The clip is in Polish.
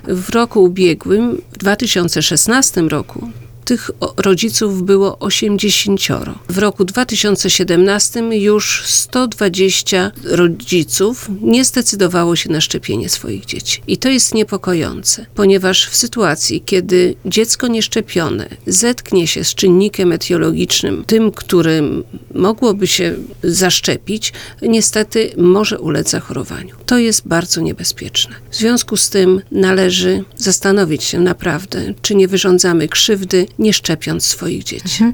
W roku ubiegłym, w 2016 roku, tych rodziców było 80. W roku 2017 już 120 rodziców nie zdecydowało się na szczepienie swoich dzieci. I to jest niepokojące, ponieważ w sytuacji, kiedy dziecko nieszczepione zetknie się z czynnikiem etiologicznym, tym, którym mogłoby się zaszczepić, niestety może ulec zachorowaniu. To jest bardzo niebezpieczne. W związku z tym należy zastanowić się naprawdę, czy nie wyrządzamy krzywdy, nie szczepiąc swoich dzieci.